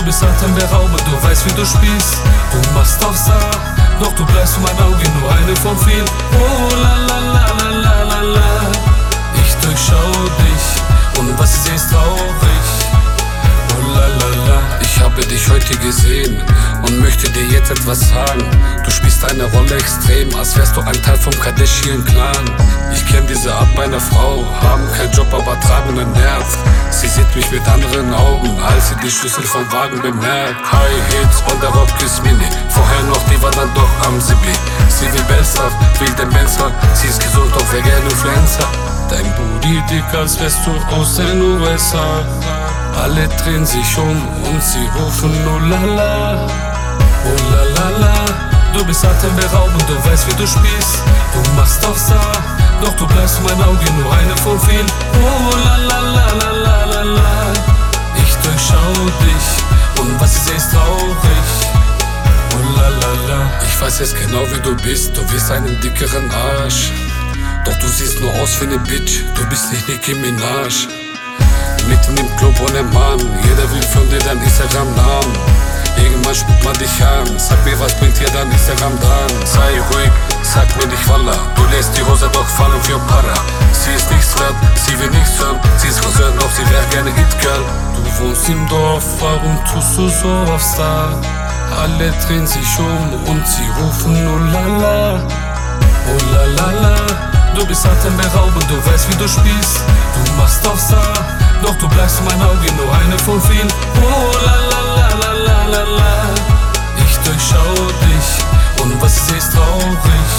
bist atemberaubend, du weißt wie du spielst. Du machst auf Star, doch du bleibst für mein Auge nur eine von vielen. Oh la la la la la la la. Ich durchschau dich und was ich seh ist traurig. Oh la la la. Ich habe dich heute gesehen und möchte dir jetzt etwas sagen. Du spielst eine Rolle extrem, als wärst du ein Teil vom Kardashian-Clan. Ich kenn diese Art meiner Frau, haben keinen Job, aber tragen ein Herz. Sie sieht mich mit anderen Augen, als sie die Schlüssel vom Wagen bemerkt. High Hits und der Rock ist Mini, vorher noch, die war dann doch am Sibli. Sie will besser, will den Benzer, sie ist gesund, doch wer gerne Influencer. Dein Booty dick, als wärst du aus den USA. Alle drehen sich um und sie rufen oh la la. Oh la la la. Du bist atemberaubend, du weißt wie du spielst. Du machst auf Star, doch du bleibst für mein Auge nur eine von vielen. Oh la la la la la la la. Ich durchschau dich und was ich seh ist traurig. Oh la la la. Ich weiß jetzt genau wie du bist, du willst einen dickeren Arsch. Doch du siehst nur aus wie ne Bitch, du bist nicht Nicki Minaj. Mitten im Club ohne Mann, jeder will von dir dein Instagram-Namen. Irgendwann spuckt man dich an, sag mir, was bringt dir dein Instagram dran? Sei ruhig, sag mir nicht Wallah, du lässt die Hose doch fallen für Para. Sie ist nichts wert, sie will nichts hören, sie ist Friseur, doch sie wär gerne Hit-Girl. Du wohnst im Dorf, warum tust du so auf Star? Alle drehen sich um und sie rufen oh la la. Oh la la la. Du bist atemberaubend, du weißt wie du spielst. Du machst auf Star, doch du bleibst für mein Auge nur eine von vielen. Oh la la la la la la la. Ich durchschau dich und was ich seh ist traurig.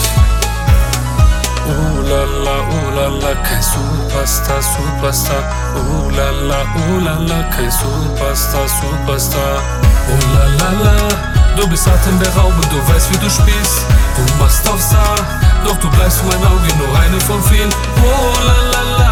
Oh la la, kein Superstar, Superstar. Oh la la, kein Superstar, Superstar. Oh la la la. Du bist atemberaubend, du weißt wie du spielst. Du machst auf Star, doch du bleibst für mein Auge nur eine von vielen. Oh la la la.